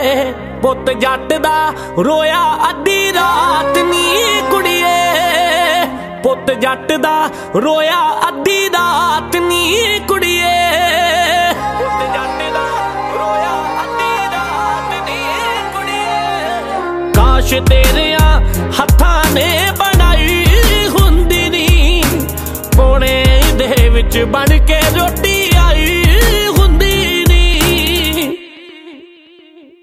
ਪੁੱਤ ਜੱਟ ਦਾ ਰੋਇਆ ਅੱਧੀ ਰਾਤ ਨੀ ਕੁੜੀਏ, ਪੁੱਤ ਜੱਟ ਦਾ ਰੋਇਆ ਅੱਧੀ ਰਾਤ ਨੀ ਕੁੜੀਏ, ਪੁੱਤ ਜੱਟ ਦਾ ਰੋਇਆ ਅੱਧੀ ਰਾਤ ਨੀ ਕੁੜੀਏ। ਕਾਸ਼ ਤੇਰਿਆਂ ਹੱਥਾਂ ਨੇ ਬਣਾਈ ਹੁੰਦੀ ਨੀ, ਪੌਣੇ ਦੇ ਵਿੱਚ ਬਣ ਕੇ